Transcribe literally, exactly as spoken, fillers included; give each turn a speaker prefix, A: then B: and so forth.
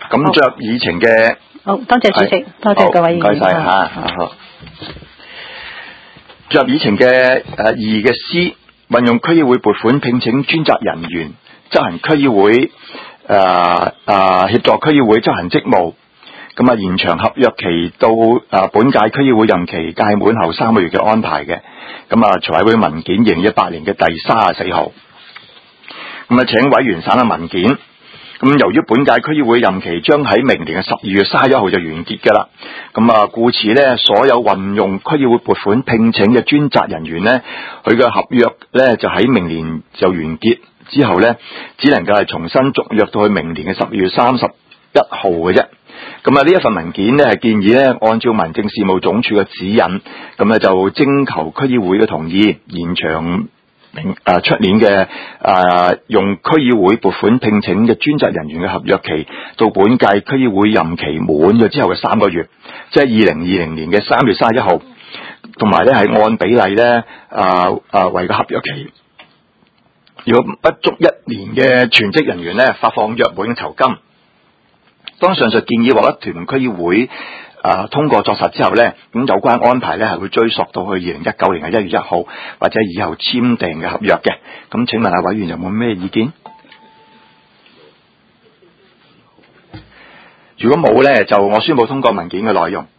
A: 咁進入議程嘅，
B: 好多謝主席，多謝各位議員。
A: 唔該晒吓，好。進入議程嘅誒二嘅 C， 運用區議會撥款聘請專責人員執行區議會誒誒協助區議會執行職務。咁啊，延長合約期到啊本屆區議會任期屆滿後三個月嘅安排嘅。咁啊，財委會文件二零一八年嘅第三十四號。咁啊，請委員省下文件。咁由於本屆區議會任期將喺明年嘅十二月三十一號就完結㗎啦。咁啊，故此咧，所有運用區議會撥款聘請嘅專責人員咧，佢嘅合約咧就喺明年就完結之後咧，只能夠係重新續約到去明年嘅十二月三十一號嘅啫。咁啊，呢一份文件呢係建議呢，按照民政事務總署嘅指引，咁咧就徵求區議會嘅同意，延長明誒出年嘅誒、呃、用區議會撥款聘請嘅專責人員嘅合約期，到本屆區議會任期滿咗之後嘅三個月，即係二零二零年嘅三月三十一號，同埋咧係按比例咧誒誒為個合約期。如果不足一年嘅全職人員咧，發放約滿嘅酬金。當上述建議獲得屯門區議會誒、呃、通過作實之後呢，咁有關安排呢係會追溯到去二零一九年嘅一月一號或者以後簽訂嘅合約嘅。咁請問下委員有冇咩意見？如果冇呢，就我宣布通過文件嘅內容。